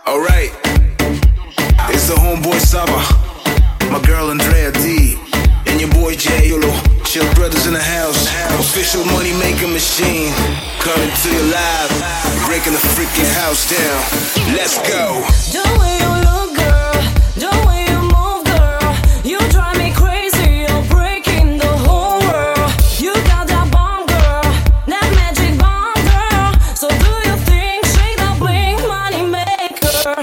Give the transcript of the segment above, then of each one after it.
Alright, it's the homeboy Saba, my girl Andrea D, and your boy Jay Yulo. Chill brothers in the house, official money making machine. Coming to you live, breaking the freaking house down. Let's go. The way you look, girl, the way you move, girl, you drive me crazy, you're breaking the whole world. You got that bomb, girl, that magic bomb, girl. So do your thing, shake that bling, money maker.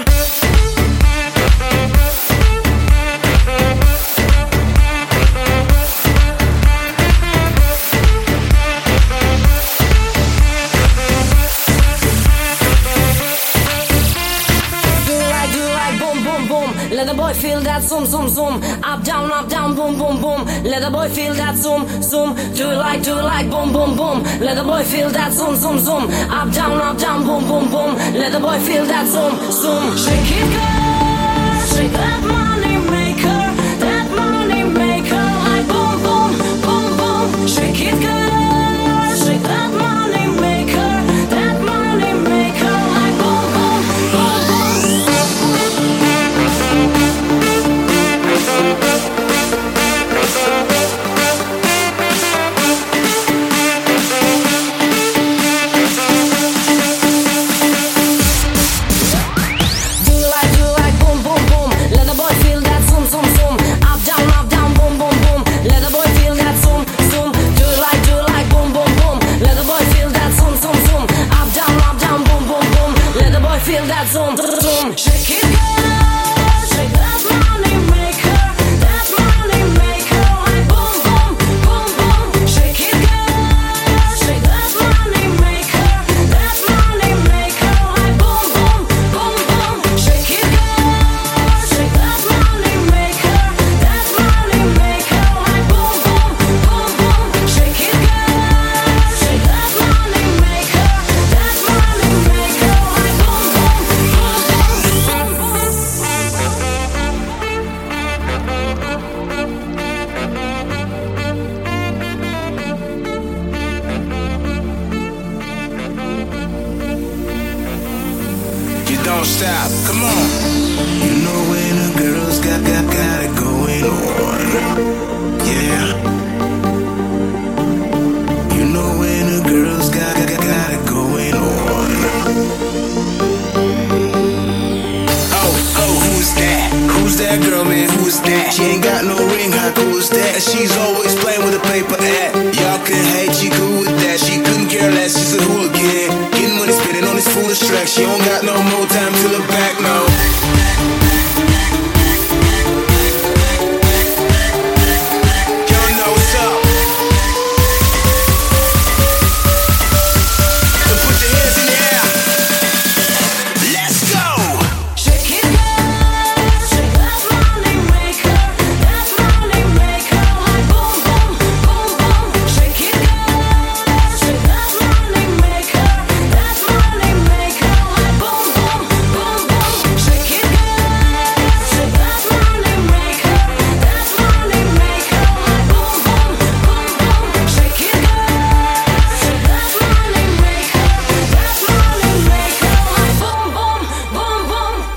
Let the boy feel that zoom, zoom, zoom. Up, down, boom, boom, boom. Let the boy feel that zoom, zoom. Do it like, boom, boom, boom. Let the boy feel that zoom, zoom, zoom. Up, down, boom, boom, boom. Let the boy feel that zoom, zoom. Shake it, girl. Shake that money maker. That money maker. Like boom, boom, boom, boom. Shake it, girl. Shake that money maker. That money maker. Like boom, boom, boom, boom. Feel that zoom, zoom. Shake it, girl. Shake that money maker. That money maker. Like boom, boom, boom, boom. Shake it, girl. Shake that money maker. That money maker. Like boom, boom, boom, boom. Shake it, girl. Shake that money maker. That money maker. Like boom, boom, boom, boom. Shake it, girl. Shake that money maker. That money maker. Like boom, boom. You don't stop, come on. You know when a girl's got it going on. Yeah. You know when a girl's got it going on. Oh, who's that? Who's that girl, man? Who is that? She ain't got no ring, how cool is that? And she's always playing with a paper ad. Y'all can hate, she cool with that. She couldn't care less, she's a hooligan. Getting money, spending on this foolish track. She don't got